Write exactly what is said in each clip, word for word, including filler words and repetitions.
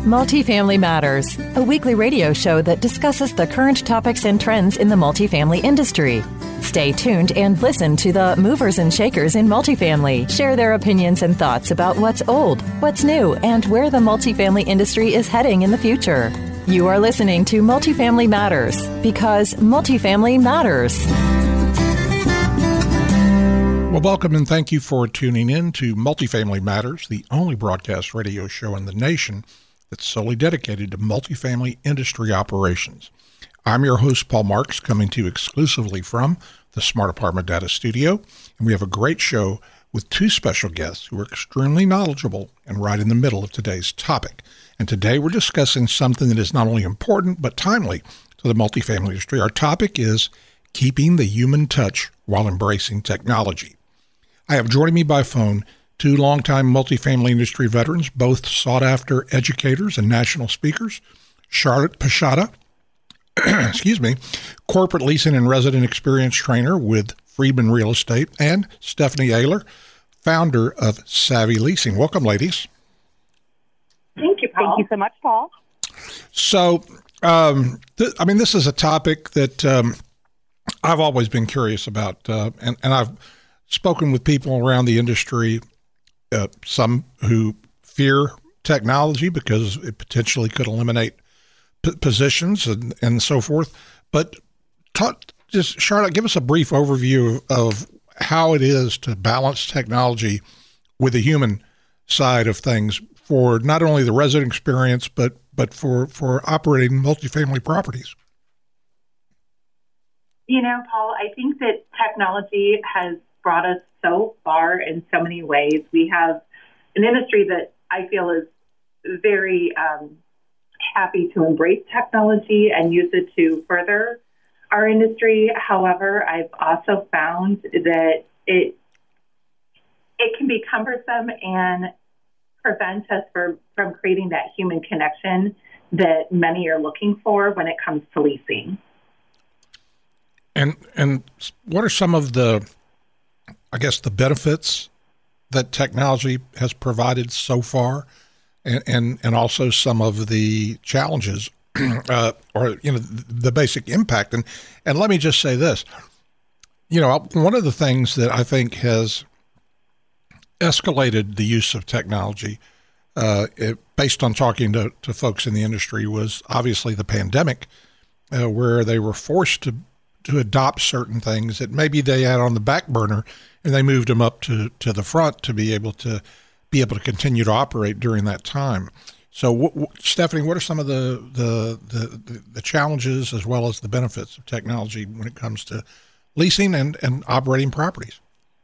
Multifamily Matters, a weekly radio show that discusses the current topics and trends in the multifamily industry. Stay tuned and listen to the movers and shakers in multifamily share their opinions and thoughts about what's old, what's new, and where the multifamily industry is heading in the future. You are listening to Multifamily Matters because multifamily matters. Well, welcome and thank you for tuning in to Multifamily Matters, the only broadcast radio show in the nation that's solely dedicated to multifamily industry operations. I'm your host, Paul Marks, coming to you exclusively from the Smart Apartment Data Studio, and we have a great show with two special guests who are extremely knowledgeable and right in the middle of today's topic. And today we're discussing something that is not only important but timely to the multifamily industry. Our topic is keeping the human touch while embracing technology. I have joining me by phone two longtime multifamily industry veterans, both sought-after educators and national speakers, Charlotte Pashada, excuse me, corporate leasing and resident experience trainer with Friedman Real Estate, and Stephanie Ayler, founder of Savvy Leasing. Welcome, ladies. Thank you, Paul. Thank you so much, Paul. So, um, th- I mean, this is a topic that um, I've always been curious about, uh, and, and I've spoken with people around the industry, uh, some who fear technology because it potentially could eliminate p- positions and, and so forth. But talk, just Charlotte, give us a brief overview of how it is to balance technology with the human side of things for not only the resident experience, but but for, for operating multifamily properties. You know, Paul, I think that technology has brought us so far in so many ways. We have an industry that I feel is very um, happy to embrace technology and use it to further our industry. However, I've also found that it it can be cumbersome and prevent us for, from creating that human connection that many are looking for when it comes to leasing. And and what are some of the, I guess, the benefits that technology has provided so far, and and, and also some of the challenges, uh, or you know, the basic impact? And and let me just say this, you know, one of the things that I think has escalated the use of technology, uh, it, based on talking to, to folks in the industry, was obviously the pandemic, uh, where they were forced to to adopt certain things that maybe they had on the back burner, and they moved them up to, to the front to be able to be able to continue to operate during that time. So, w- w- Stephanie, what are some of the, the the the challenges as well as the benefits of technology when it comes to leasing and, and operating properties?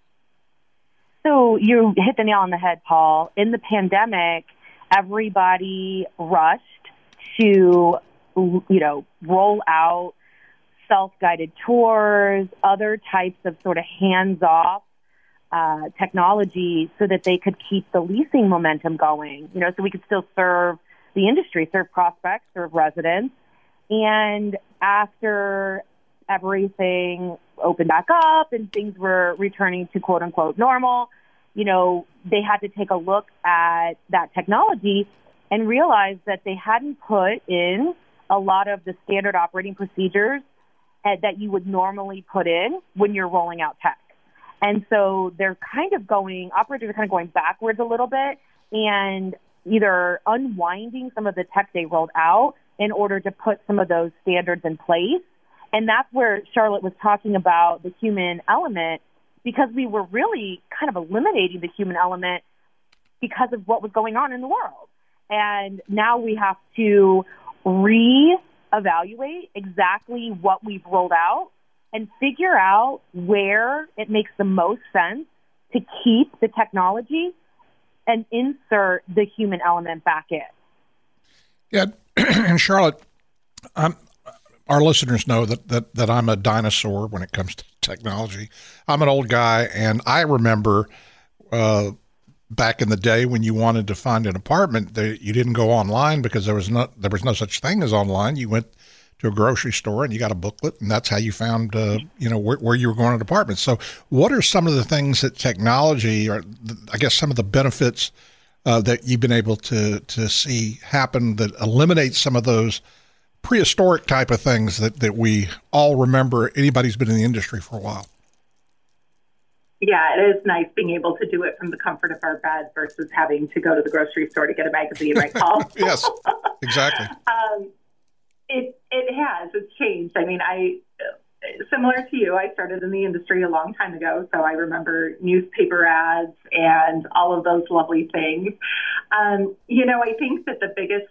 So you hit the nail on the head, Paul. In the pandemic, everybody rushed to, you know, roll out self-guided tours, other types of sort of hands-off uh, technology so that they could keep the leasing momentum going, you know, so we could still serve the industry, serve prospects, serve residents. And after everything opened back up and things were returning to quote-unquote normal, you know, they had to take a look at that technology and realize that they hadn't put in a lot of the standard operating procedures that you would normally put in when you're rolling out tech. And so they're kind of going, operators are kind of going backwards a little bit and either unwinding some of the tech they rolled out in order to put some of those standards in place. And that's where Charlotte was talking about the human element, because we were really kind of eliminating the human element because of what was going on in the world. And now we have to re-evaluate exactly what we've rolled out and figure out where it makes the most sense to keep the technology and insert the human element back in. Yeah, and Charlotte, I'm, our listeners know that, that, that I'm a dinosaur when it comes to technology. I'm an old guy, and I remember uh, back in the day when you wanted to find an apartment, they, you didn't go online because there was no there was no such thing as online. You went to a grocery store and you got a booklet, and that's how you found uh, you know where, where you were going to apartments. So, what are some of the things that technology, or I guess some of the benefits uh, that you've been able to to see happen that eliminates some of those prehistoric type of things that, that we all remember, anybody who's been in the industry for a while? Yeah, it is nice being able to do it from the comfort of our bed versus having to go to the grocery store to get a magazine, right, Paul? Yes, exactly. um, it it has. It's changed. I mean, I similar to you, I started in the industry a long time ago, so I remember newspaper ads and all of those lovely things. Um, you know, I think that the biggest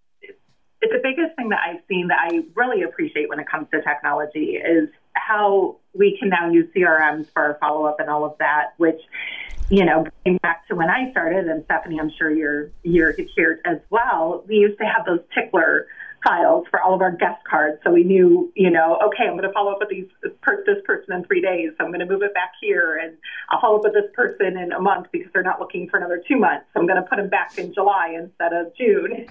the biggest thing that I've seen that I really appreciate when it comes to technology is how we can now use C R Ms for our follow-up and all of that, which, you know, going back to when I started, and Stephanie, I'm sure you're, you're here as well, we used to have those tickler files for all of our guest cards. So we knew, you know, okay, I'm going to follow up with these, this person in three days. So I'm going to move it back here, and I'll follow up with this person in a month because they're not looking for another two months. So I'm going to put them back in July instead of June.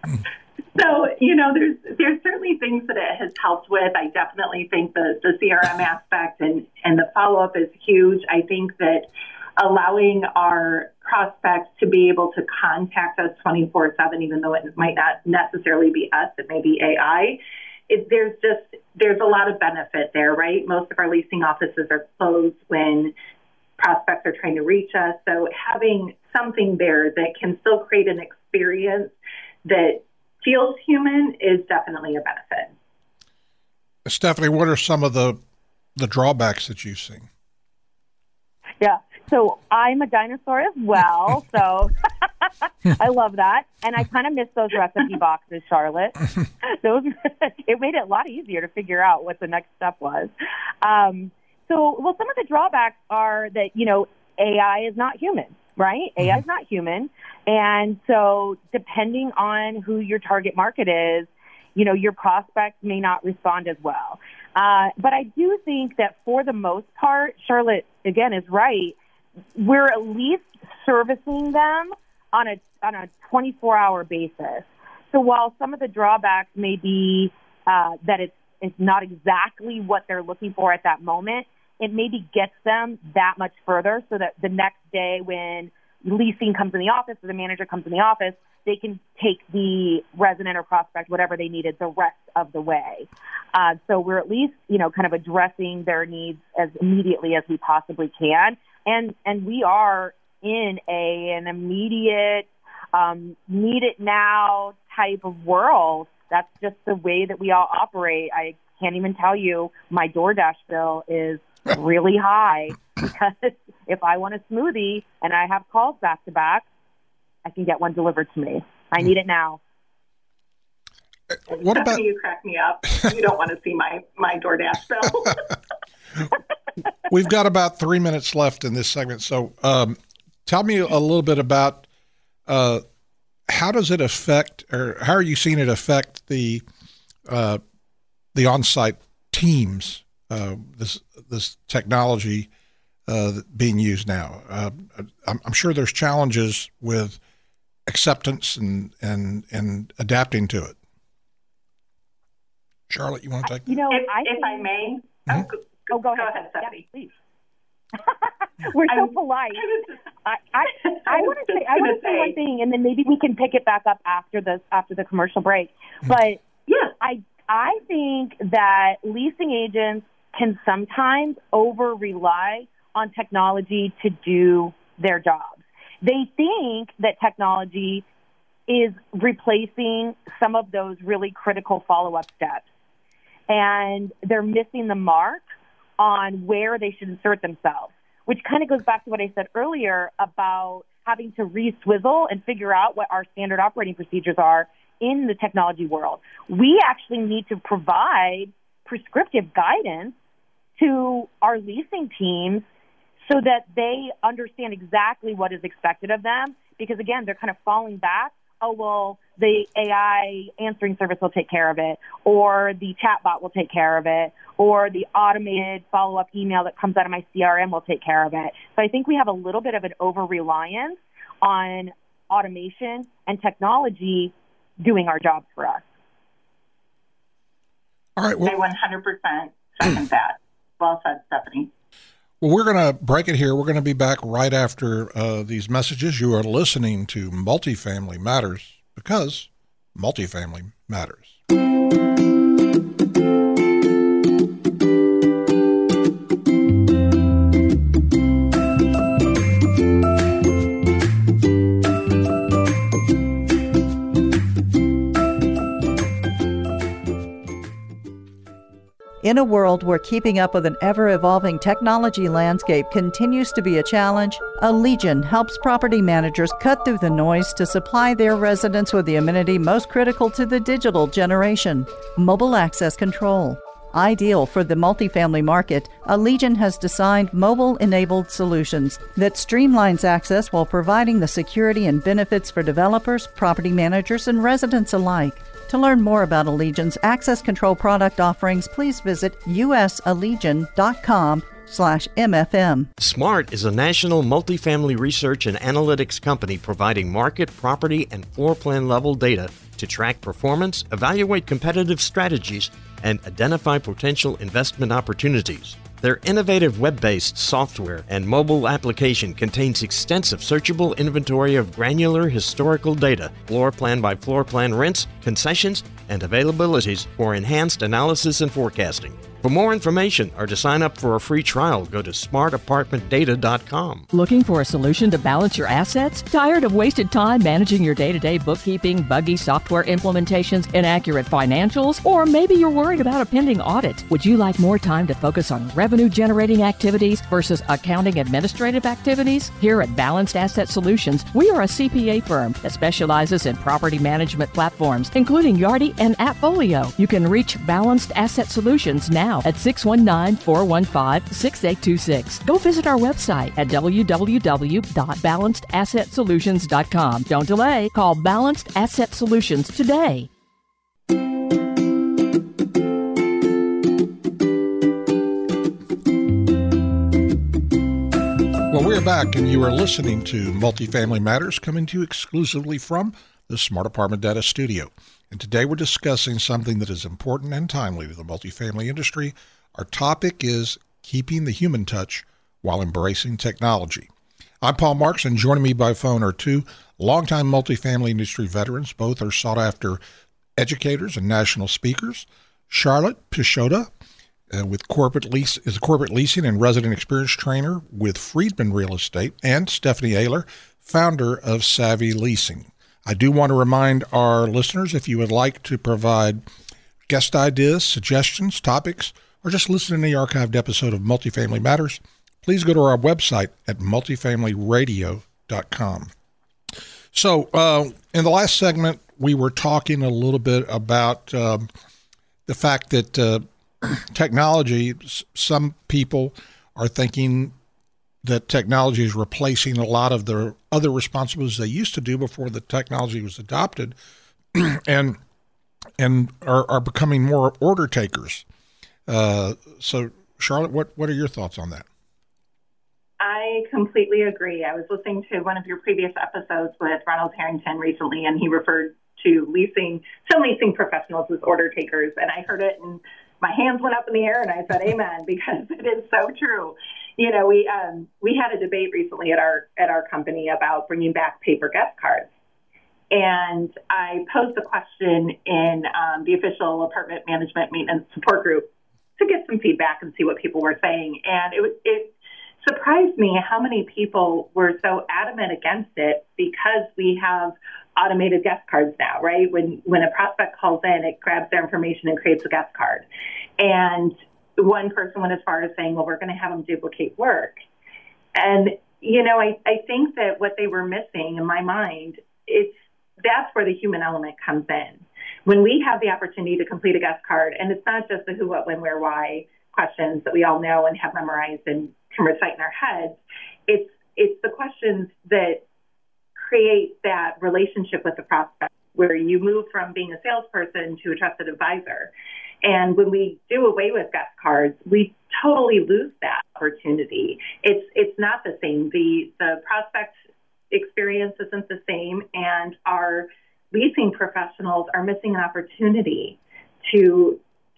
So, you know, there's there's certainly things that it has helped with. I definitely think the, the C R M aspect and, and the follow-up is huge. I think that allowing our prospects to be able to contact us twenty-four seven, even though it might not necessarily be us, it may be A I, it, there's just, there's a lot of benefit there, right? Most of our leasing offices are closed when prospects are trying to reach us. So having something there that can still create an experience that feels human is definitely a benefit. Stephanie, what are some of the the drawbacks that you've seen? Yeah, so I'm a dinosaur as well, so I love that. And I kind of miss those recipe boxes, Charlotte. Those it made it a lot easier to figure out what the next step was. Um, so, well, some of the drawbacks are that, you know, A I is not human, right? Mm-hmm. A I is not human. And so depending on who your target market is, you know, your prospects may not respond as well. Uh, but I do think that for the most part, Charlotte, again, is right. We're at least servicing them on a on a twenty-four hour basis. So while some of the drawbacks may be uh, that it's, it's not exactly what they're looking for at that moment, it maybe gets them that much further so that the next day when leasing comes in the office or the manager comes in the office, they can take the resident or prospect, whatever they needed, the rest of the way. Uh, so we're at least, you know, kind of addressing their needs as immediately as we possibly can. And and we are in a an immediate, um, need it now type of world. That's just the way that we all operate. I can't even tell you my DoorDash bill is really high because if I want a smoothie and I have calls back to back, I can get one delivered to me. I need it now. What about you? Crack me up. You don't want to see my my DoorDash bill. We've got about three minutes left in this segment, so um, tell me a little bit about uh, how does it affect, or how are you seeing it affect the uh, the on-site teams? Uh, this this technology uh, being used now. Uh, I'm, I'm sure there's challenges with acceptance and and and adapting to it. Charlotte, you want to take that? You know, if I, if think, I may, mm-hmm. oh, go, oh, go, go ahead, ahead, Stephanie. Yeah, please. We're so polite. I, I, I want to say I want to say one thing, and then maybe we can pick it back up after the after the commercial break. But yeah, I I think that leasing agents can sometimes over rely on technology to do their jobs. They think that technology is replacing some of those really critical follow-up steps, and they're missing the mark on where they should insert themselves, which kind of goes back to what I said earlier about having to re-swizzle and figure out what our standard operating procedures are in the technology world. We actually need to provide prescriptive guidance to our leasing teams so that they understand exactly what is expected of them, because, again, they're kind of falling back. Oh, well, the A I answering service will take care of it, or the chatbot will take care of it, or the automated follow-up email that comes out of my C R M will take care of it. So I think we have a little bit of an over-reliance on automation and technology doing our jobs for us. All right. Well, I one hundred percent second that. Well said, Stephanie. Well, we're going to break it here. We're going to be back right after uh, these messages. You are listening to Multifamily Matters because multifamily matters. In a world where keeping up with an ever-evolving technology landscape continues to be a challenge, Allegion helps property managers cut through the noise to supply their residents with the amenity most critical to the digital generation, mobile access control. Ideal for the multifamily market, Allegion has designed mobile-enabled solutions that streamlines access while providing the security and benefits for developers, property managers, and residents alike. To learn more about Allegion's access control product offerings, please visit usallegion.com slash MFM. SMART is a national multifamily research and analytics company providing market, property, and floor plan level data to track performance, evaluate competitive strategies, and identify potential investment opportunities. Their innovative web-based software and mobile application contains extensive searchable inventory of granular historical data, floor plan by floor plan rents, concessions, and availabilities for enhanced analysis and forecasting. For more information or to sign up for a free trial, go to smart apartment data dot com. Looking for a solution to balance your assets? Tired of wasted time managing your day-to-day bookkeeping, buggy software implementations, inaccurate financials? Or maybe you're worried about a pending audit. Would you like more time to focus on revenue-generating activities versus accounting administrative activities? Here at Balanced Asset Solutions, we are a C P A firm that specializes in property management platforms, including Yardi and Appfolio. You can reach Balanced Asset Solutions now at six one nine, four one five, six eight two six. Go visit our website at w w w dot balanced asset solutions dot com. Don't delay. Call Balanced Asset Solutions today. Well, we're back, and you are listening to Multifamily Matters, coming to you exclusively from the Smart Apartment Data Studio. And today we're discussing something that is important and timely to the multifamily industry. Our topic is keeping the human touch while embracing technology. I'm Paul Marks, and joining me by phone are two longtime multifamily industry veterans. Both are sought-after educators and national speakers. Charlotte Peixoto, uh, with corporate lease, is a corporate leasing and resident experience trainer with Friedman Real Estate, and Stephanie Ayler, founder of Savvy Leasing. I do want to remind our listeners, if you would like to provide guest ideas, suggestions, topics, or just listen to the archived episode of Multifamily Matters, please go to our website at multifamily radio dot com. So uh, in the last segment, we were talking a little bit about um, the fact that uh, technology, some people are thinking that technology is replacing a lot of the other responsibilities they used to do before the technology was adopted, and and are, are becoming more order takers. Uh, so, Charlotte, what, what are your thoughts on that? I completely agree. I was listening to one of your previous episodes with Ronald Harrington recently, and he referred to leasing, some leasing professionals as order takers, and I heard it, and my hands went up in the air, and I said, amen, because it is so true. You know, we um, we had a debate recently at our at our company about bringing back paper guest cards. And I posed the question in um, the official apartment management maintenance support group to get some feedback and see what people were saying. And it, it surprised me how many people were so adamant against it because we have automated guest cards now, right? When, when a prospect calls in, it grabs their information and creates a guest card. And one person went as far as saying, well, we're going to have them duplicate work. And, you know, I, I think that what they were missing in my mind, it's that's where the human element comes in. When we have the opportunity to complete a guest card, and it's not just the who, what, when, where, why questions that we all know and have memorized and can recite in our heads, it's it's the questions that create that relationship with the prospect where you move from being a salesperson to a trusted advisor. And when we do away with guest cards, we totally lose that opportunity. It's it's not the same. The the prospect experience isn't the same, and our leasing professionals are missing an opportunity to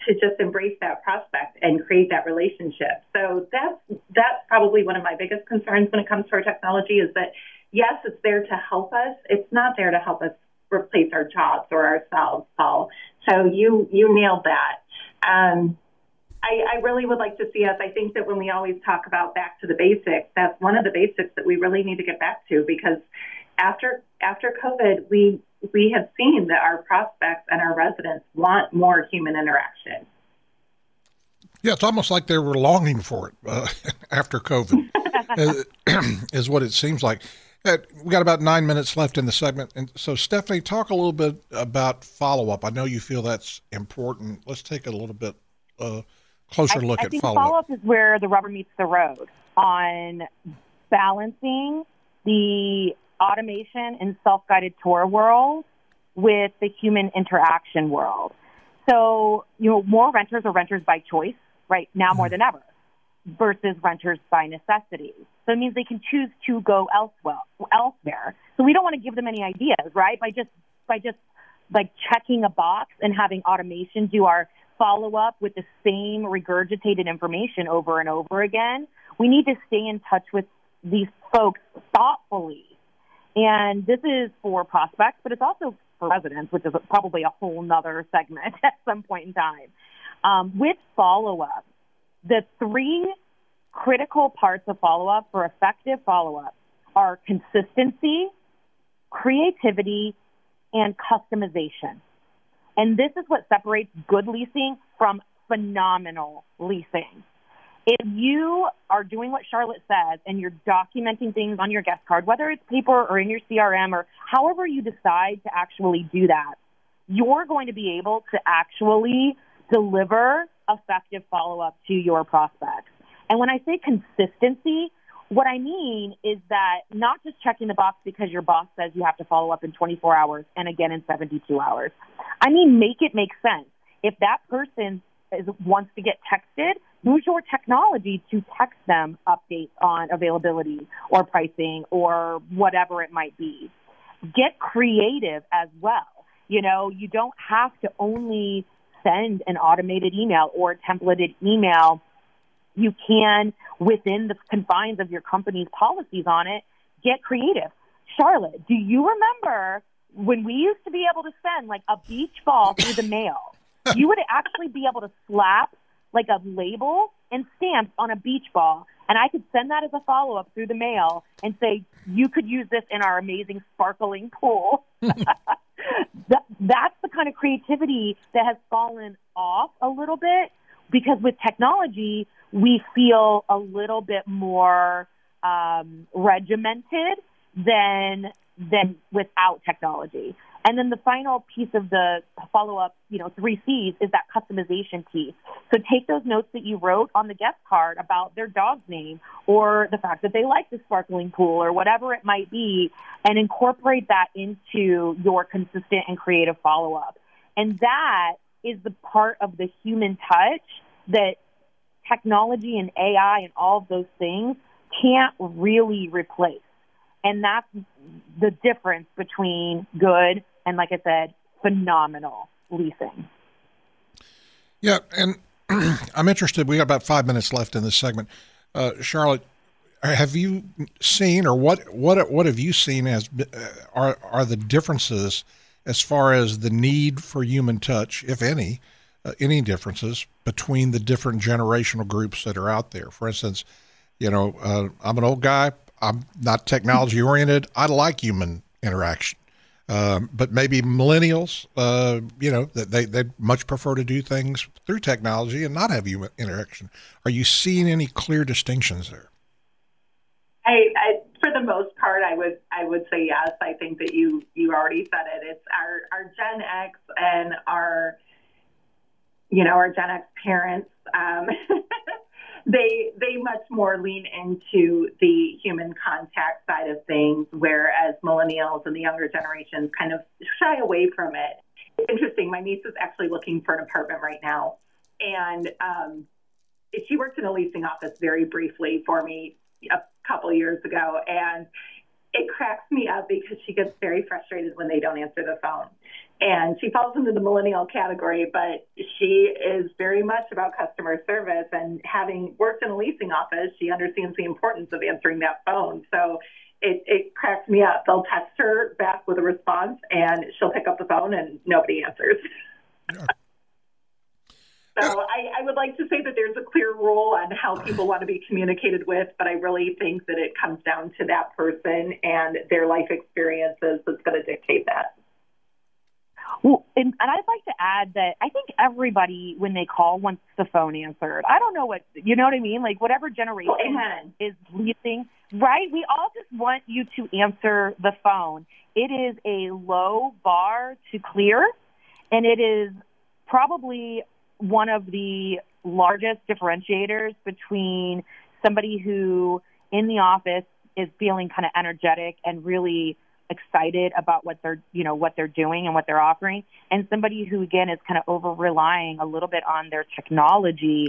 to just embrace that prospect and create that relationship. So that's that's probably one of my biggest concerns when it comes to our technology is that, yes, it's there to help us. It's not there to help us replace our jobs or ourselves, Paul. So you you nailed that. Um, I, I really would like to see us. I think that when we always talk about back to the basics, that's one of the basics that we really need to get back to, because after after COVID, we we have seen that our prospects and our residents want more human interaction. Yeah, it's almost like they were longing for it uh, after COVID, is what it seems like. Uh, we got about nine minutes left in the segment. And so, Stephanie, talk a little bit about follow-up. I know you feel that's important. Let's take a little bit uh, closer I, look I at think follow-up. Follow-up is where the rubber meets the road on balancing the automation and self-guided tour world with the human interaction world. So, you know, more renters are renters by choice right now more than ever versus renters by necessity. So it means they can choose to go elsewhere. elsewhere. So we don't want to give them any ideas, right? By just, by just like checking a box and having automation do our follow-up with the same regurgitated information over and over again. We need to stay in touch with these folks thoughtfully. And this is for prospects, but it's also for residents, which is probably a whole nother segment at some point in time. Um, with follow-up, the three critical parts of follow-up for effective follow-up are consistency, creativity, and customization. And this is what separates good leasing from phenomenal leasing. If you are doing what Charlotte says and you're documenting things on your guest card, whether it's paper or in your C R M or however you decide to actually do that, you're going to be able to actually deliver effective follow-up to your prospects. And when I say consistency, what I mean is that not just checking the box because your boss says you have to follow up in twenty-four hours and again in seventy-two hours. I mean, make it make sense. If that person is, wants to get texted, use your technology to text them updates on availability or pricing or whatever it might be. Get creative as well. You know, you don't have to only send an automated email or a templated email. You can, within the confines of your company's policies on it, get creative. Charlotte, do you remember when we used to be able to send like a beach ball through the mail? You would actually be able to slap like a label and stamps on a beach ball, and I could send that as a follow-up through the mail and say, you could use this in our amazing sparkling pool. that, that's the kind of creativity that has fallen off a little bit, because with technology, we feel a little bit more um, regimented than than without technology. And then the final piece of the follow-up, you know, three C's is that customization piece. So take those notes that you wrote on the guest card about their dog's name or the fact that they like the sparkling pool or whatever it might be, and incorporate that into your consistent and creative follow-up. And that is the part of the human touch that technology and A I and all of those things can't really replace. And that's the difference between good and, like I said, phenomenal leasing. Yeah, and I'm interested. We got about five minutes left in this segment. Uh, Charlotte, have you seen, or what what what have you seen as uh, are are the differences as far as the need for human touch, if any, uh, any differences between the different generational groups that are out there? For instance, you know, uh, I'm an old guy. I'm not technology oriented. I like human interaction. Um, but maybe millennials, uh, you know, that they, they much prefer to do things through technology and not have human interaction. Are you seeing any clear distinctions there? I, I, for the most part, I would I would say yes. I think that you you already said it. It's our, our Gen X and our, you know, our Gen X parents. Um, They they much more lean into the human contact side of things, whereas millennials and the younger generations kind of shy away from it. It's interesting. My niece is actually looking for an apartment right now, and um, she worked in a leasing office very briefly for me a couple years ago, and it cracks me up because she gets very frustrated when they don't answer the phone. And she falls into the millennial category, but she is very much about customer service. And having worked in a leasing office, she understands the importance of answering that phone. So it, it cracks me up. They'll text her back with a response, and she'll pick up the phone, and nobody answers. Yeah. So I, I would like to say that there's a clear rule on how people want to be communicated with, but I really think that it comes down to that person and their life experiences that's going to dictate that. Well, and, and I'd like to add that I think everybody, when they call, wants the phone answered. I don't know what, you know what I mean? Like, whatever generation Amen. is leasing, right? We all just want you to answer the phone. It is a low bar to clear, and it is probably one of the largest differentiators between somebody who in the office is feeling kind of energetic and really excited about what they're, you know, what they're doing and what they're offering, and somebody who, again, is kind of over relying a little bit on their technology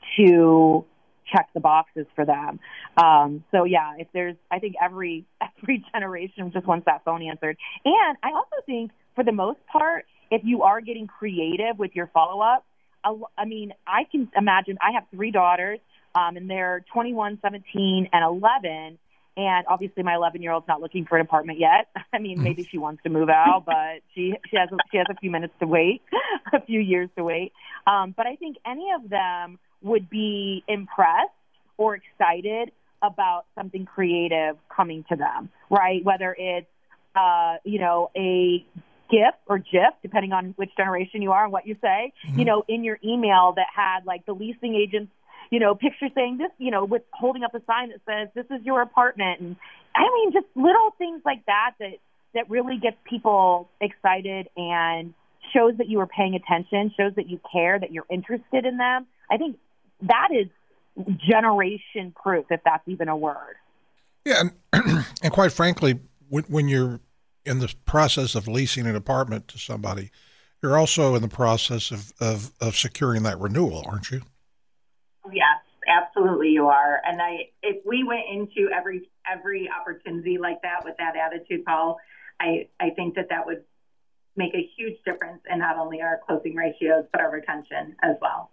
to check the boxes for them. Um, so yeah, if there's, I think every, every generation just wants that phone answered. And I also think for the most part, if you are getting creative with your follow-up, I mean, I can imagine, I have three daughters, um, and they're twenty-one, seventeen, and eleven. And obviously my eleven-year-old's not looking for an apartment yet. I mean, maybe she wants to move out, but she, she has she has a few minutes to wait, a few years to wait. Um, but I think any of them would be impressed or excited about something creative coming to them, right? Whether it's, uh, you know, a GIF or GIF, depending on which generation you are and what you say, mm-hmm. you know, in your email that had like the leasing agent's, you know, picture saying this, you know, with holding up a sign that says, this is your apartment. And I mean, just little things like that, that, that really gets people excited and shows that you are paying attention, shows that you care, that you're interested in them. I think that is generation proof, if that's even a word. Yeah. And, and quite frankly, when, when you're in the process of leasing an apartment to somebody, you're also in the process of, of, of securing that renewal, aren't you? Yes, absolutely you are. And I, if we went into every every opportunity like that with that attitude, Paul, I, I think that that would make a huge difference in not only our closing ratios, but our retention as well.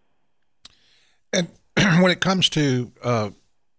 And when it comes to uh,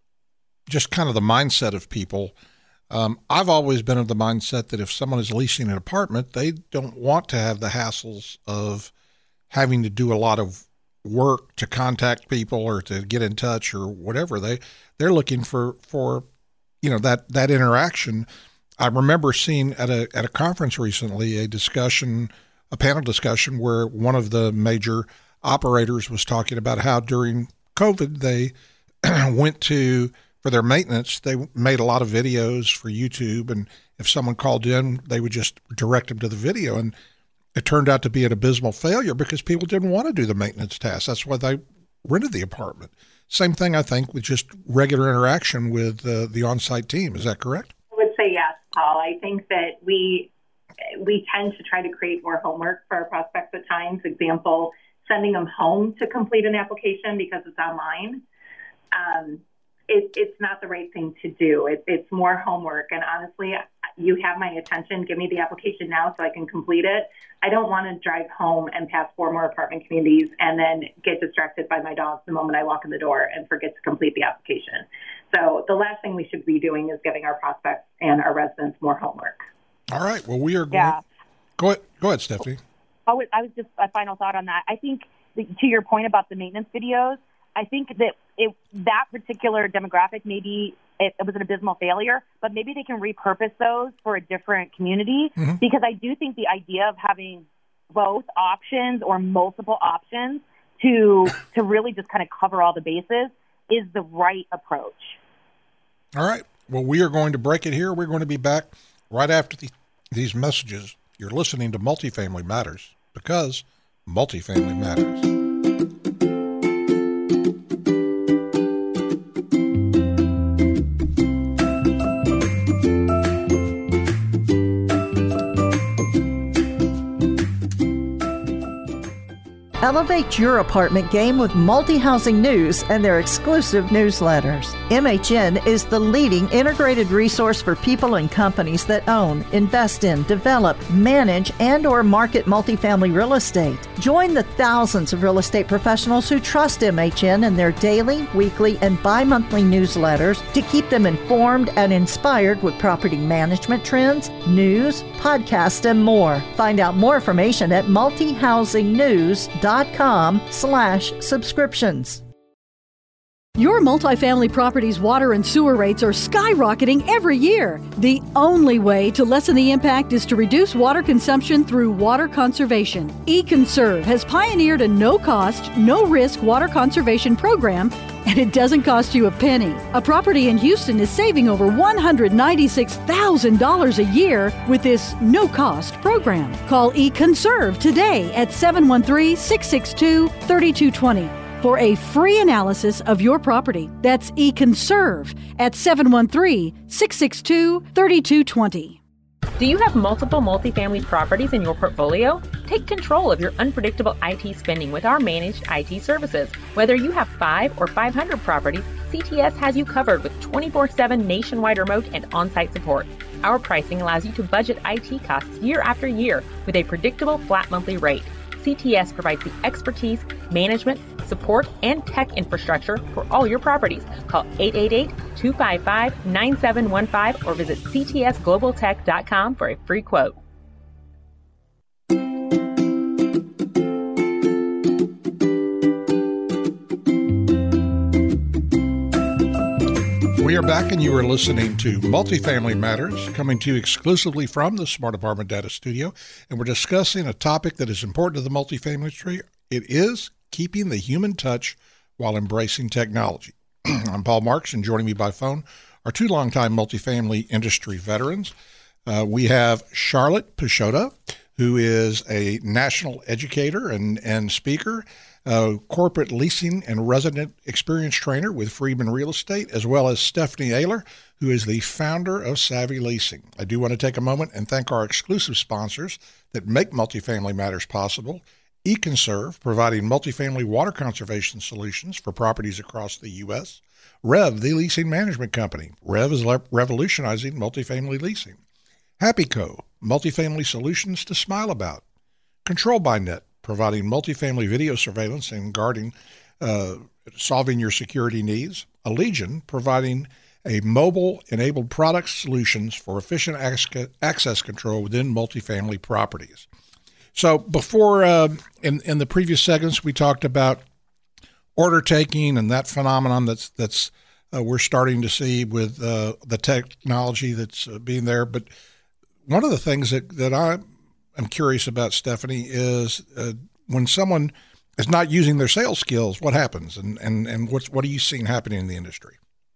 just kind of the mindset of people, Um, I've always been of the mindset that if someone is leasing an apartment, they don't want to have the hassles of having to do a lot of work to contact people or to get in touch or whatever. They, they're looking for, for, you know, that, that interaction. I remember seeing at a, at a conference recently, a discussion, a panel discussion where one of the major operators was talking about how during COVID, they went to, for their maintenance, they made a lot of videos for YouTube, and if someone called in, they would just direct them to the video, and it turned out to be an abysmal failure because people didn't want to do the maintenance tasks. That's why they rented the apartment. Same thing, I think, with just regular interaction with uh, the on-site team. Is that correct? I would say yes, Paul. I think that we we tend to try to create more homework for our prospects at times. Example, sending them home to complete an application because it's online. Um, It, it's not the right thing to do. It, it's more homework. And honestly, you have my attention. Give me the application now so I can complete it. I don't want to drive home and pass four more apartment communities and then get distracted by my dogs the moment I walk in the door and forget to complete the application. So the last thing we should be doing is giving our prospects and our residents more homework. All right. Well, we are going. Yeah. Go ahead. Go ahead, Stephanie. Oh, I was just a final thought on that. I think the, to your point about the maintenance videos, I think that it, that particular demographic, maybe it, it was an abysmal failure, but maybe they can repurpose those for a different community, mm-hmm. because I do think the idea of having both options or multiple options to to really just kind of cover all the bases is the right approach. All right. Well, we are going to break it here. We're going to be back right after the, these messages. You're listening to Multifamily Matters because multifamily matters. Elevate your apartment game with Multi-Housing News and their exclusive newsletters. M H N is the leading integrated resource for people and companies that own, invest in, develop, manage, and or market multifamily real estate. Join the thousands of real estate professionals who trust M H N in their daily, weekly, and bi-monthly newsletters to keep them informed and inspired with property management trends, news, podcasts, and more. Find out more information at multi housing news dot com slash subscriptions. Your multifamily property's water and sewer rates are skyrocketing every year. The only way to lessen the impact is to reduce water consumption through water conservation. eConserve has pioneered a no-cost, no-risk water conservation program, and it doesn't cost you a penny. A property in Houston is saving over one hundred ninety-six thousand dollars a year with this no-cost program. Call eConserve today at seven one three, six six two, three two two zero for a free analysis of your property. That's eConserve at seven one three, six six two, three two two zero. Do you have multiple multifamily properties in your portfolio? Take control of your unpredictable I T spending with our managed I T services. Whether you have five or five hundred properties, C T S has you covered with twenty-four seven nationwide remote and on-site support. Our pricing allows you to budget I T costs year after year with a predictable flat monthly rate. C T S provides the expertise, management, support, and tech infrastructure for all your properties. Call eight eight eight, two five five, nine seven one five or visit c t s global tech dot com for a free quote. We are back, and you are listening to Multifamily Matters, coming to you exclusively from the Smart Apartment Data Studio, and we're discussing a topic that is important to the multifamily industry. It is keeping the human touch while embracing technology. I'm Paul Marks, and joining me by phone are two longtime multifamily industry veterans. Uh, we have Charlotte Peixoto, who is a national educator and, and speaker, uh, corporate leasing and resident experience trainer with Friedman Real Estate, as well as Stephanie Ayler, who is the founder of Savvy Leasing. I do want to take a moment and thank our exclusive sponsors that make Multifamily Matters possible. eConserve, providing multifamily water conservation solutions for properties across the U S. Rev, the leasing management company. Rev is le- revolutionizing multifamily leasing. HappyCo, multifamily solutions to smile about. Control by Net, providing multifamily video surveillance and guarding, uh, solving your security needs. Allegion, providing a mobile-enabled product solutions for efficient ac- access control within multifamily properties. So before, uh, in, in the previous segments, we talked about order taking and that phenomenon that's that's uh, we're starting to see with uh, the technology that's uh, being there. But one of the things that, that I am curious about, Stephanie, is uh, when someone is not using their sales skills, what happens, and and and what's what are you seeing happening in the industry?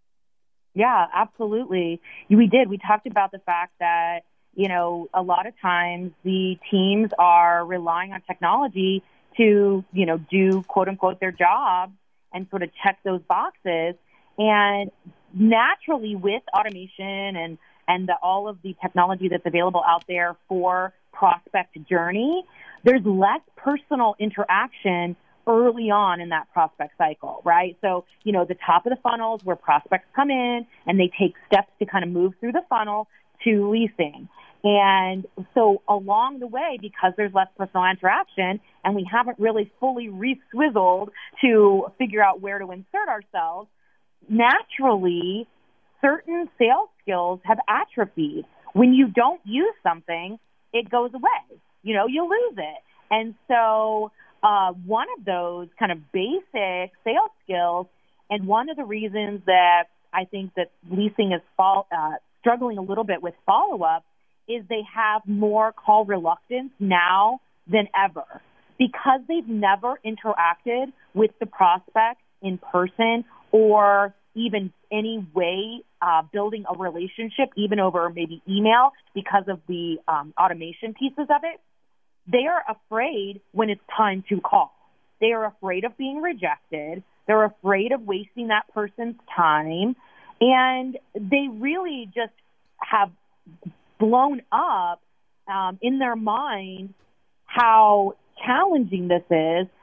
Yeah, absolutely. We did. We talked about the fact that, you know, a lot of times the teams are relying on technology to, you know, do quote unquote their job and sort of check those boxes. And naturally with automation and, and the, all of the technology that's available out there for prospect journey, there's less personal interaction early on in that prospect cycle, right? So, you know, the top of the funnel is where prospects come in and they take steps to kind of move through the funnel to leasing. And so along the way, because there's less personal interaction and we haven't really fully re-swizzled to figure out where to insert ourselves, naturally, certain sales skills have atrophied. When you don't use something, it goes away. You know, you lose it. And so uh, one of those kind of basic sales skills, and one of the reasons that I think that leasing is fall, uh, struggling a little bit with follow-up, is they have more call reluctance now than ever because they've never interacted with the prospect in person or even any way uh, building a relationship, even over maybe email because of the um, automation pieces of it. They are afraid when it's time to call. They are afraid of being rejected. They're afraid of wasting that person's time. And they really just have blown up um, in their mind how challenging this is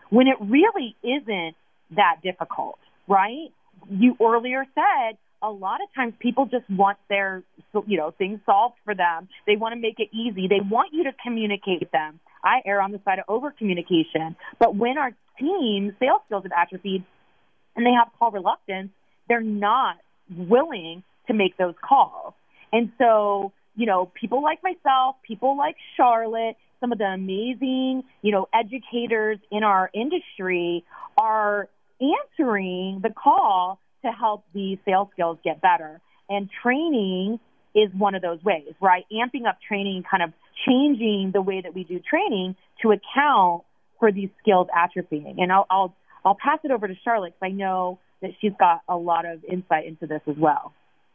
when it really isn't that difficult, right? You earlier said a lot of times people just want their, you know, things solved for them. They want to make it easy. They want you to communicate with them. I err on the side of over-communication. But when our team's sales skills have atrophied and they have call reluctance, they're not willing to make those calls. And so, you know, people like myself, people like Charlotte, some of the amazing, you know, educators in our industry are answering the call to help these sales skills get better. And training is one of those ways, right? Amping up training, kind of changing the way that we do training to account for these skills atrophying. And I'll I'll, I'll pass it over to Charlotte because I know that she's got a lot of insight into this as well.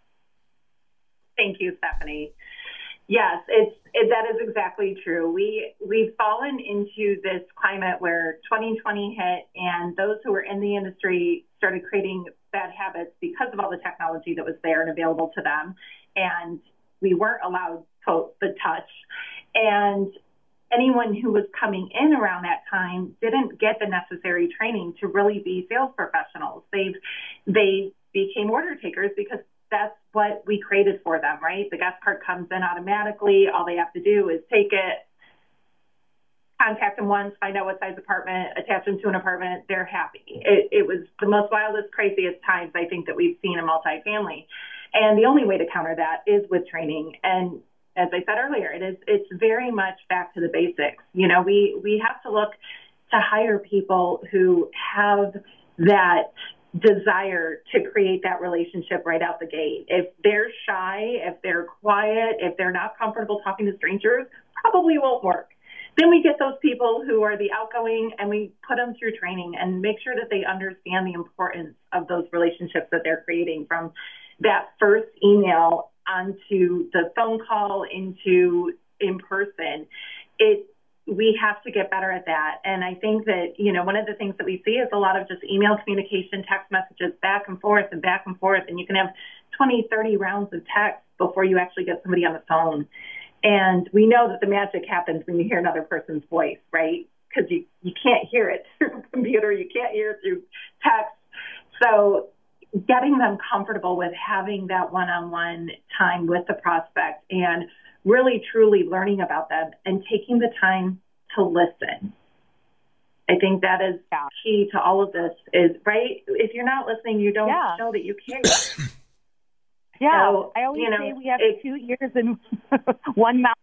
Thank you, Stephanie. Yes, it's it, that is exactly true. We we've fallen into this climate where twenty twenty hit, and those who were in the industry started creating bad habits because of all the technology that was there and available to them, and we weren't allowed to, the touch. And anyone who was coming in around that time didn't get the necessary training to really be sales professionals. They they became order takers because that's what we created for them, right? The guest card comes in automatically. All they have to do is take it, contact them once, find out what size apartment, attach them to an apartment. They're happy. It, it was the most wildest, craziest times I think that we've seen in multifamily. And the only way to counter that is with training. And as I said earlier, it is, it's very much back to the basics. You know, we, we have to look to hire people who have that desire to create that relationship right out the gate. If they're shy, if they're quiet, if they're not comfortable talking to strangers, probably won't work. Then we get those people who are the outgoing and we put them through training and make sure that they understand the importance of those relationships that they're creating, from that first email onto the phone call into in person. It we have to get better at that. And I think that, you know, one of the things that we see is a lot of just email communication, text messages back and forth and back and forth. And you can have twenty, thirty rounds of text before you actually get somebody on the phone. And we know that the magic happens when you hear another person's voice, right? Because you, you can't hear it through a computer. You can't hear it through text. So getting them comfortable with having that one-on-one time with the prospect and really, truly learning about them and taking the time to listen. I think that is key to all of this is, right? If you're not listening, you don't yeah. show that you care. yeah. So, I always you know, say we have it, two ears and one mouth.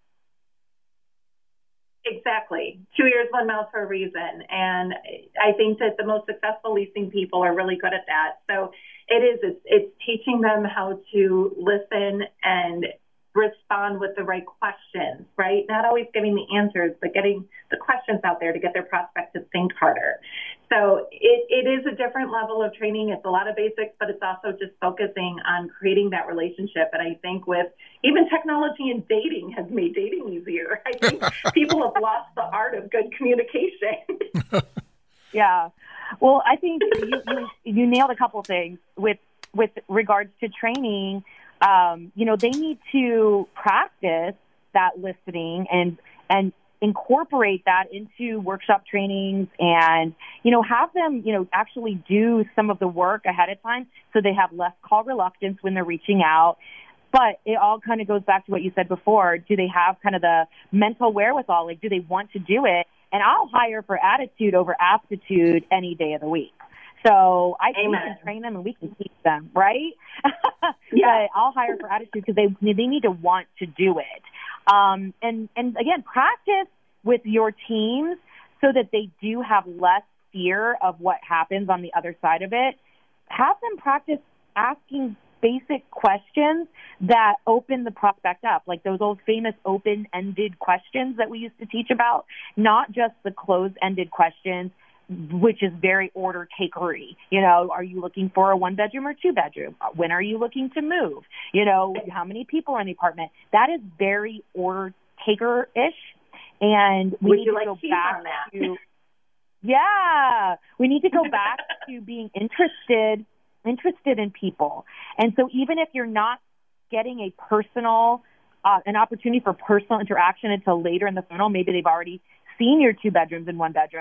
Exactly. Two ears, one mouth for a reason. And I think that the most successful leasing people are really good at that. So it is, it's, it's teaching them how to listen and respond with the right questions, right? Not always giving the answers, but getting the questions out there to get their prospect to think harder. So it, it is a different level of training. It's a lot of basics, but it's also just focusing on creating that relationship. And I think with even technology and dating has made dating easier. I think people have lost the art of good communication. Yeah. Well, I think you, you, you nailed a couple things with, with regards to training. Um, you know, they need to practice that listening and, and incorporate that into workshop trainings and, you know, have them, you know, actually do some of the work ahead of time so they have less call reluctance when they're reaching out. But it all kind of goes back to what you said before. Do they have kind of the mental wherewithal? Like, do they want to do it? And I'll hire for attitude over aptitude any day of the week. So I think we can train them and we can teach them, right? Yeah. But I'll hire for attitude because they they need to want to do it. Um, and, and, again, practice with your teams so that they do have less fear of what happens on the other side of it. Have them practice asking basic questions that open the prospect up, like those old famous open-ended questions that we used to teach about, not just the closed-ended questions, which is very order takery. You know, are you looking for a one bedroom or two bedroom? When are you looking to move? You know, how many people are in the apartment? That is very order taker-ish. And we Would need you to like go cheese back on that? to, yeah, we need to go back to being interested, interested in people. And so even if you're not getting a personal, uh, an opportunity for personal interaction until later in the funnel, maybe they've already seen your two bedrooms and one bedroom.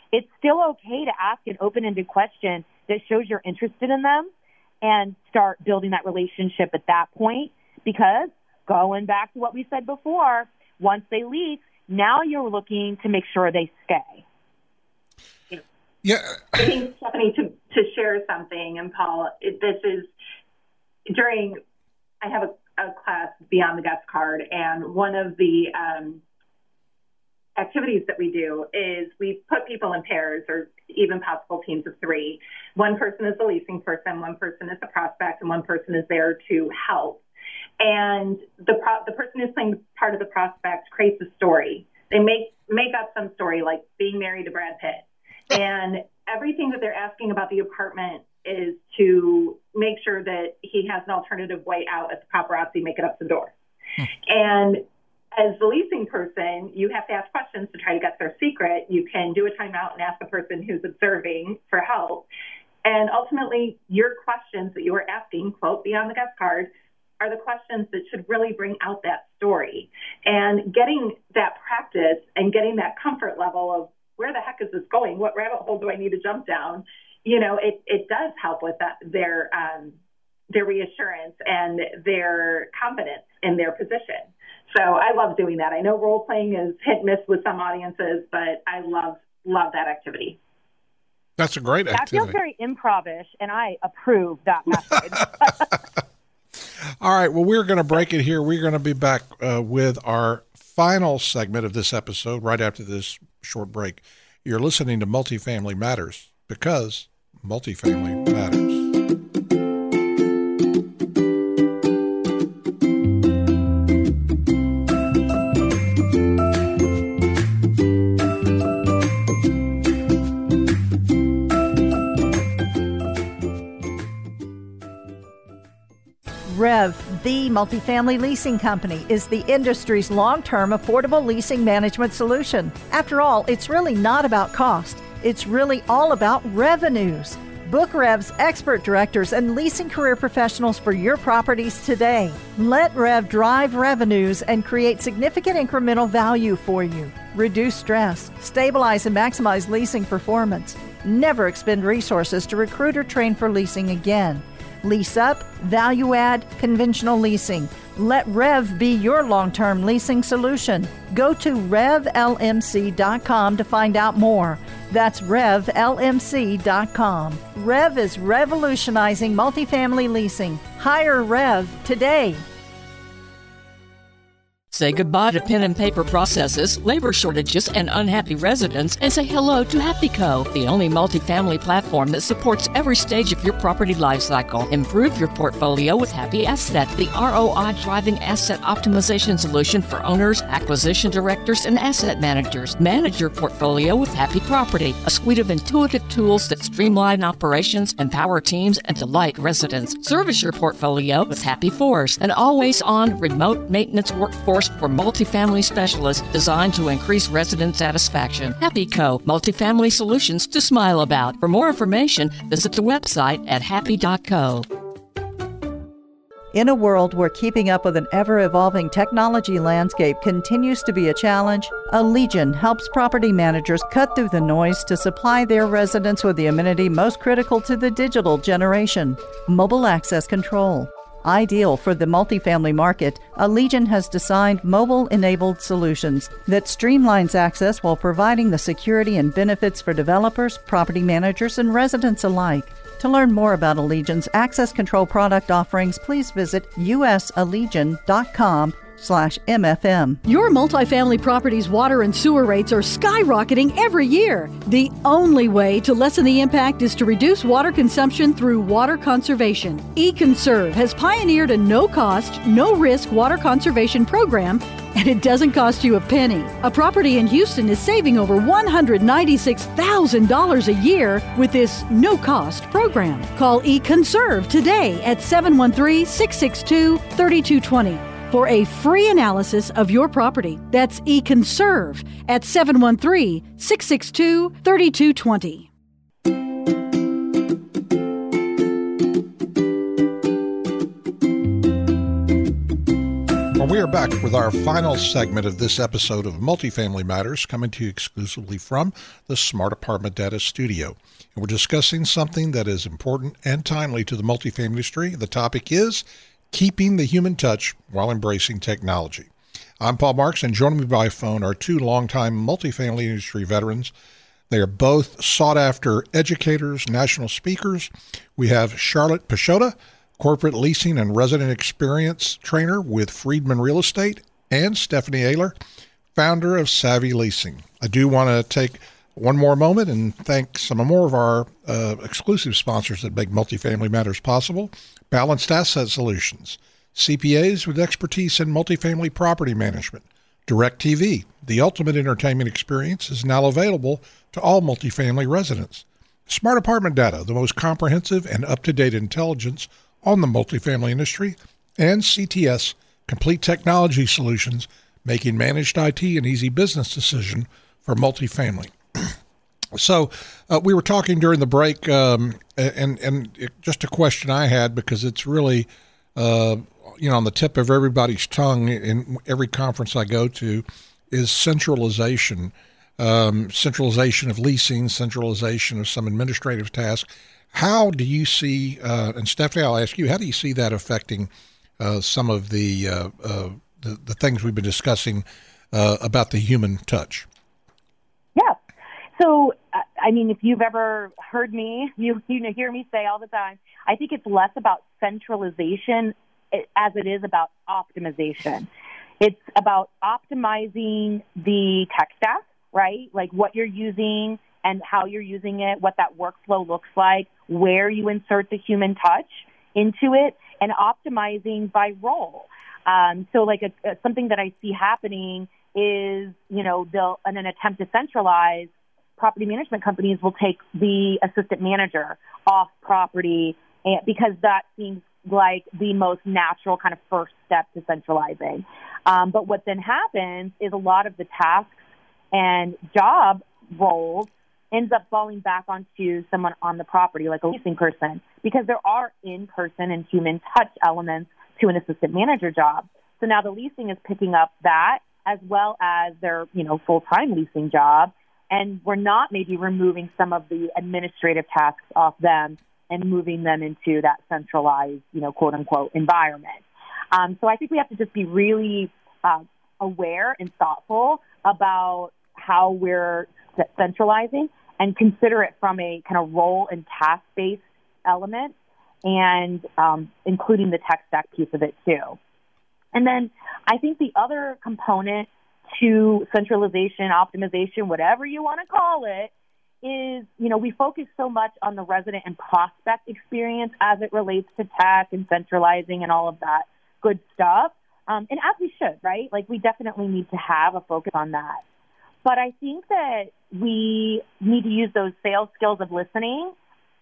it's still okay to ask an open-ended question that shows you're interested in them and start building that relationship at that point, because going back to what we said before, once they lease, now you're looking to make sure they stay. Yeah. I think, Stephanie, to, to share something, and Paul, it, this is during, I have a, a class, Beyond the Guest Card, and one of the um, activities that we do is we put people in pairs or even possible teams of three. One person is the leasing person, one person is the prospect, and one person is there to help. And the pro- the person who's playing part of the prospect creates a story. They make make up some story, like being married to Brad Pitt. And everything that they're asking about the apartment is to make sure that he has an alternative way out as the paparazzi make it up the door. Hmm. And as the leasing person, you have to ask questions to try to get their secret. You can do a timeout and ask the person who's observing for help. And ultimately, your questions that you are asking, quote, Beyond the Guest Card, are the questions that should really bring out that story. And getting that practice and getting that comfort level of where the heck is this going? What rabbit hole do I need to jump down? You know, it, it does help with that, their um, their reassurance and their confidence in their position. So I love doing that. I know role playing is hit and miss with some audiences, but I love love that activity. That's a great activity. That feels very improv-ish, and I approve that method. All right. Well, we're going to break it here. We're going to be back uh, with our final segment of this episode right after this short break. You're listening to Multifamily Matters, because multifamily matters. Rev, the multifamily leasing company, is the industry's long-term affordable leasing management solution. After all, it's really not about cost. It's really all about revenues. Book Rev's expert directors and leasing career professionals for your properties today. Let Rev drive revenues and create significant incremental value for you. Reduce stress, stabilize and maximize leasing performance. Never expend resources to recruit or train for leasing again. Lease up, value add, conventional leasing. Let Rev be your long-term leasing solution. Go to rev l m c dot com to find out more. That's rev l m c dot com. Rev is revolutionizing multifamily leasing. Hire Rev today. Say goodbye to pen and paper processes, labor shortages, and unhappy residents, and say hello to HappyCo, the only multifamily platform that supports every stage of your property lifecycle. Improve your portfolio with Happy Asset, the R O I-driving asset optimization solution for owners, acquisition directors, and asset managers. Manage your portfolio with Happy Property, a suite of intuitive tools that streamline operations, empower teams, and delight residents. Service your portfolio with Happy Force, an always-on remote maintenance workforce for multifamily specialists designed to increase resident satisfaction. HappyCo, multifamily solutions to smile about. For more information, visit the website at happy dot co. In a world where keeping up with an ever-evolving technology landscape continues to be a challenge, Allegion helps property managers cut through the noise to supply their residents with the amenity most critical to the digital generation: mobile access control. Ideal for the multifamily market, Allegion has designed mobile-enabled solutions that streamlines access while providing the security and benefits for developers, property managers, and residents alike. To learn more about Allegion's access control product offerings, please visit u s allegion dot com slash M F M. Your multifamily property's water and sewer rates are skyrocketing every year. The only way to lessen the impact is to reduce water consumption through water conservation. eConserve has pioneered a no-cost, no-risk water conservation program, and it doesn't cost you a penny. A property in Houston is saving over one hundred ninety-six thousand dollars a year with this no-cost program. Call eConserve today at seven one three, six six two, three two two zero. for a free analysis of your property. That's eConserve at seven one three, six six two, three two two zero. Well, we are back with our final segment of this episode of Multifamily Matters, coming to you exclusively from the Smart Apartment Data Studio. And we're discussing something that is important and timely to the multifamily industry. The topic is keeping the human touch while embracing technology. I'm Paul Marks, and joining me by phone are two longtime multifamily industry veterans. They are both sought-after educators, national speakers. We have Charlotte Pashota, corporate leasing and resident experience trainer with Friedman Real Estate, and Stephanie Ayler, founder of Savvy Leasing. I do want to take one more moment and thank some more of our uh, exclusive sponsors that make Multifamily Matters possible. Balanced Asset Solutions, C P As with expertise in multifamily property management. DirecTV, the ultimate entertainment experience, is now available to all multifamily residents. Smart Apartment Data, the most comprehensive and up-to-date intelligence on the multifamily industry, and C T S, Complete Technology Solutions, making managed I T an easy business decision for multifamily. So uh, we were talking during the break, um, and, and it, just a question I had, because it's really, uh, you know, on the tip of everybody's tongue in every conference I go to, is centralization, um, centralization of leasing, centralization of some administrative tasks. How do you see, uh, and Stephanie, I'll ask you, how do you see that affecting uh, some of the, uh, uh, the the things we've been discussing uh, about the human touch? Yeah. So, I mean, if you've ever heard me, you you hear me say all the time, I think it's less about centralization as it is about optimization. It's about optimizing the tech stack, right? Like what you're using and how you're using it, what that workflow looks like, where you insert the human touch into it, and optimizing by role. Um, so like a, a, something that I see happening is, you know, they'll, in an attempt to centralize, property management companies will take the assistant manager off property, and, because that seems like the most natural kind of first step to centralizing. Um, but what then happens is a lot of the tasks and job roles ends up falling back onto someone on the property, like a leasing person, because there are in-person and human touch elements to an assistant manager job. So now the leasing is picking up that as well as their, you know, full-time leasing job, and we're not maybe removing some of the administrative tasks off them and moving them into that centralized, you know, quote-unquote environment. Um, so I think we have to just be really uh, aware and thoughtful about how we're centralizing and consider it from a kind of role and task-based element, and um, including the tech stack piece of it too. And then I think the other component to centralization, optimization, whatever you want to call it, is, you know, we focus so much on the resident and prospect experience as it relates to tech and centralizing and all of that good stuff. Um, and as we should, right? Like we definitely need to have a focus on that. But I think that we need to use those sales skills of listening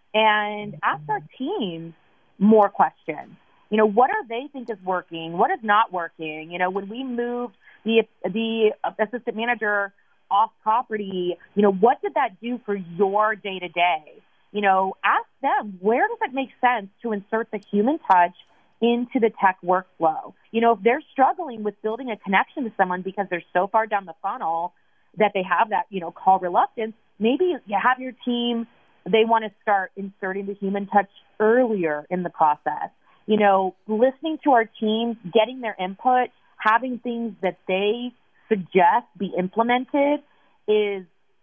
and ask our teams more questions. You know, what do they think is working? What is not working? You know, when we moved the the assistant manager off property, you know, what did that do for your day-to-day? You know, ask them, where does it make sense to insert the human touch into the tech workflow? You know, if they're struggling with building a connection to someone because they're so far down the funnel that they have that, you know, call reluctance, maybe you have your team, they want to start inserting the human touch earlier in the process. You know, listening to our teams, getting their input, having things that they suggest be implemented is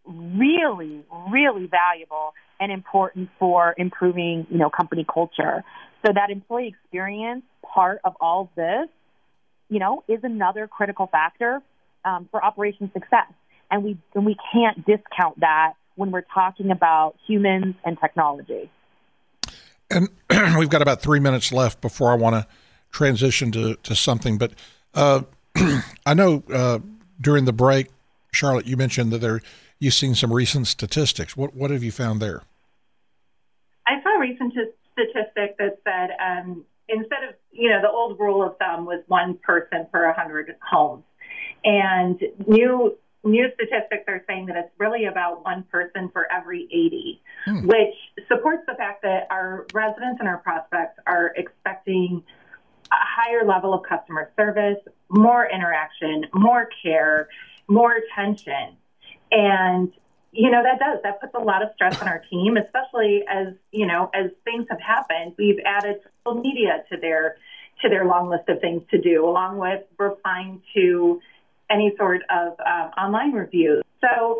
really, really valuable and important for improving, you know, company culture. So that employee experience part of all of this, you know, is another critical factor um, for operation success. And we and we can't discount that when we're talking about humans and technology. And we've got about three minutes left before I want to transition to, to something. But uh, I know uh, during the break, Charlotte, you mentioned that there you've seen some recent statistics. What what have you found there? I saw a recent statistic that said um, instead of, you know, the old rule of thumb was one person per one hundred homes. And new new statistics are saying that it's really about one person for every eighty, hmm. which supports the fact that our residents and our prospects are expecting a higher level of customer service, more interaction, more care, more attention. And, you know, that does, that puts a lot of stress on our team, especially as, you know, as things have happened. We've added social media to their, to their long list of things to do, along with replying to any sort of um, online reviews. So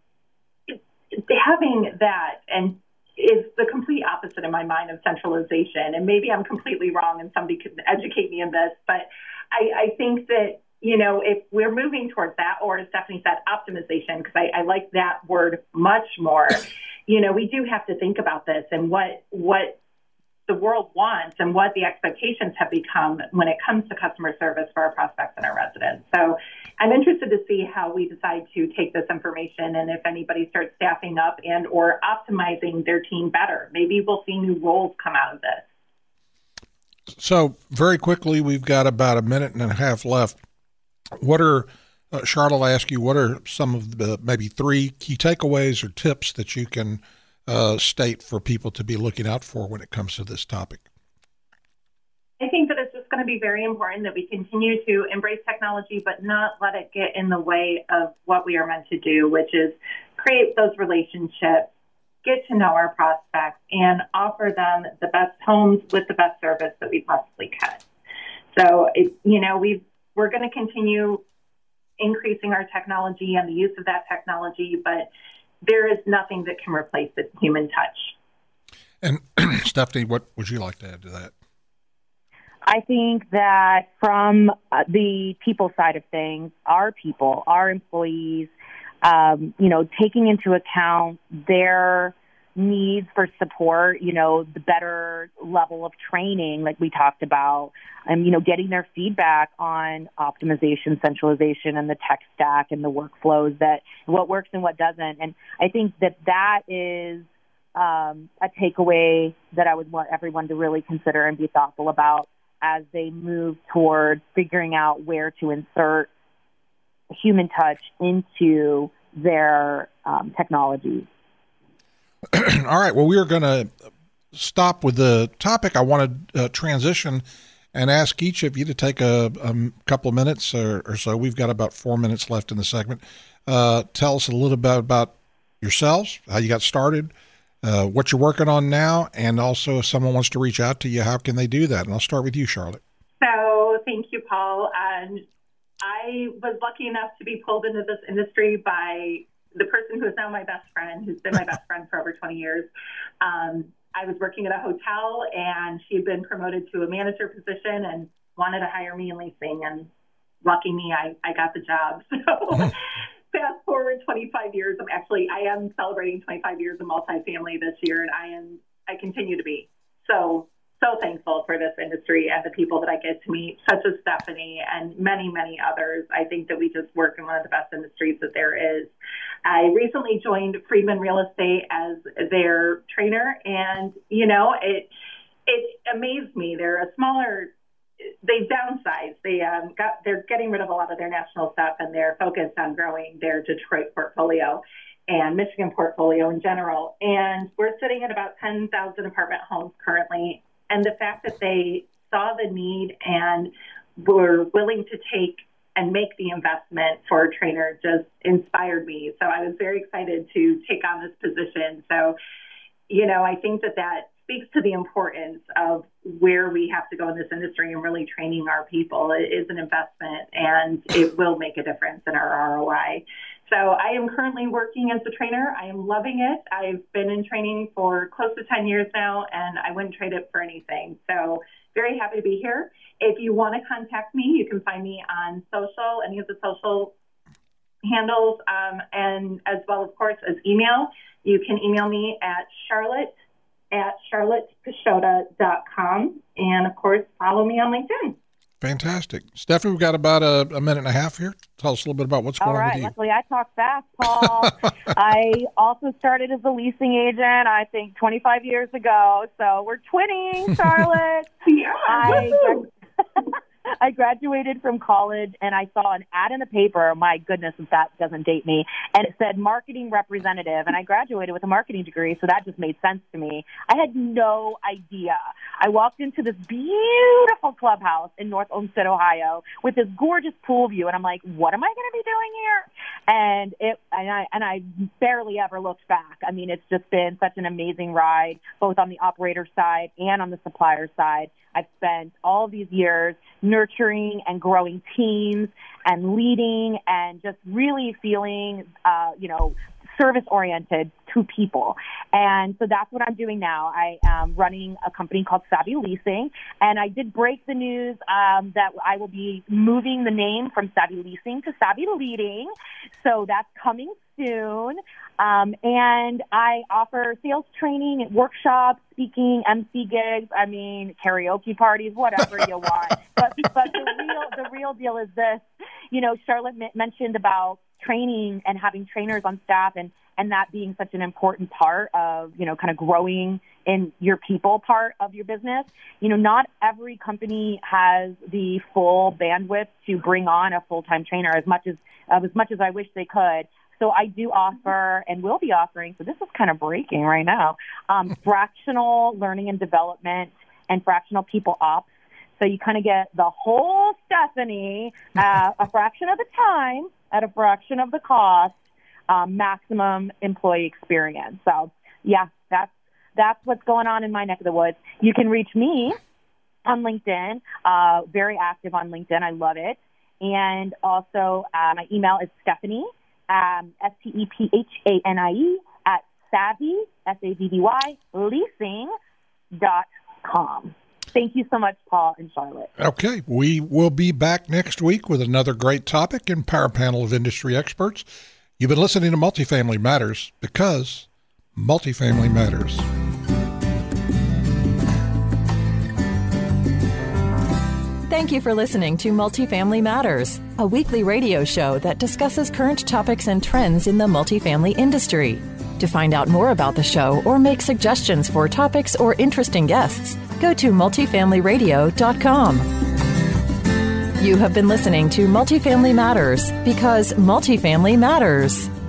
having that and is the complete opposite in my mind of centralization. And maybe I'm completely wrong and somebody could educate me in this, but I, I think that, you know, if we're moving towards that, or as Stephanie said, optimization, because I, I like that word much more, you know, we do have to think about this and what, what the world wants and what the expectations have become when it comes to customer service for our prospects and our residents. So I'm interested to see how we decide to take this information and if anybody starts staffing up and or optimizing their team better. Maybe we'll see new roles come out of this. So very quickly, we've got about a minute and a half left. What are, uh, Charlotte, I'll ask you, what are some of the maybe three key takeaways or tips that you can uh, state for people to be looking out for when it comes to this topic? I think that it's just going to be very important that we continue to embrace technology, but not let it get in the way of what we are meant to do, which is create those relationships, get to know our prospects, and offer them the best homes with the best service that we possibly can. So, it, you know, we've, we're going to continue increasing our technology and the use of that technology, but there is nothing that can replace the human touch. And Stephanie, what would you like to add to that? I think that from uh, the people side of things, our people, our employees, um, you know, taking into account their needs for support, you know, the better level of training, like we talked about, and, you know, getting their feedback on optimization, centralization, and the tech stack and the workflows, that what works and what doesn't. And I think that that is um, a takeaway that I would want everyone to really consider and be thoughtful about as they move toward figuring out where to insert human touch into their um, technology. All right. Well, we are going to stop with the topic. I want to uh, transition and ask each of you to take a, a couple of minutes or, or so. We've got about four minutes left in the segment. Uh, tell us a little bit about yourselves, how you got started, uh, what you're working on now, and also if someone wants to reach out to you, how can they do that? And I'll start with you, Charlotte. So thank you, Paul. Um, I was lucky enough to be pulled into this industry by the person who is now my best friend, who's been my best friend for over twenty years. Um, I was working at a hotel, and she had been promoted to a manager position and wanted to hire me in leasing. And lucky me, I, I got the job. So fast forward twenty-five years. I'm actually, I am celebrating twenty-five years of multifamily this year, and I am, I continue to be so, so thankful for this industry and the people that I get to meet, such as Stephanie and many, many others. I think that we just work in one of the best industries that there is. I recently joined Friedman Real Estate as their trainer, and, you know, it it amazed me. They're a smaller, they downsized. They um, got, they're getting rid of a lot of their national stuff, and they're focused on growing their Detroit portfolio and Michigan portfolio in general. And we're sitting at about ten thousand apartment homes currently. And the fact that they saw the need and were willing to take and make the investment for a trainer just inspired me. So I was very excited to take on this position. So, you know, I think that that speaks to the importance of where we have to go in this industry and really training our people. It is an investment, and it will make a difference in our R O I. So I am currently working as a trainer. I am loving it. I've been in training for close to ten years now, and I wouldn't trade it for anything. So very happy to be here. If you want to contact me, you can find me on social, any of the social handles, um, and as well, of course, as email. You can email me at Charlotte at charlotte pashota dot com. And, of course, follow me on LinkedIn. Fantastic. Stephanie, we've got about a, a minute and a half here. Tell us a little bit about what's going All right. on with you. Luckily, I talk fast, Paul. I also started as a leasing agent, I think, twenty-five years ago. So we're twinning, Charlotte. Yeah. I, I graduated from college and I saw an ad in the paper. My goodness, if that doesn't date me. And it said marketing representative. And I graduated with a marketing degree, so that just made sense to me. I had no idea. I walked into this beautiful clubhouse in North Olmsted, Ohio, with this gorgeous pool view. And I'm like, what am I going to be doing here? And it, and I, and I barely ever looked back. I mean, it's just been such an amazing ride, both on the operator side and on the supplier side. I've spent all of these years nurturing and growing teams and leading and just really feeling, uh, you know, service-oriented to people. And so that's what I'm doing now. I am running a company called Savvy Leasing, and I did break the news um, that I will be moving the name from Savvy Leasing to Savvy Leading. So that's coming soon. Um, and I offer sales training, workshops, speaking, M C gigs, I mean, karaoke parties, whatever you want. But, but the real, the real deal is this, you know, Charlotte m- mentioned about training and having trainers on staff and, and that being such an important part of, you know, kind of growing in your people part of your business. You know, not every company has the full bandwidth to bring on a full-time trainer as much as, uh, as much as I wish they could. So I do offer and will be offering, so this is kind of breaking right now, um, fractional learning and development and fractional people ops. So you kind of get the whole Stephanie, uh, a fraction of the time at a fraction of the cost, um, maximum employee experience. So, yeah, that's that's what's going on in my neck of the woods. You can reach me on LinkedIn, uh, very active on LinkedIn. I love it. And also uh, my email is Stephanie, um, S T E P H A N I E, at Savvy, S A V V Y, leasing dot com. Thank you so much, Paul and Charlotte. Okay, we will be back next week with another great topic and power panel of industry experts. You've been listening to Multifamily Matters because multifamily matters. Thank you for listening to Multifamily Matters, a weekly radio show that discusses current topics and trends in the multifamily industry. To find out more about the show or make suggestions for topics or interesting guests, go to multifamily radio dot com. You have been listening to Multifamily Matters because multifamily matters.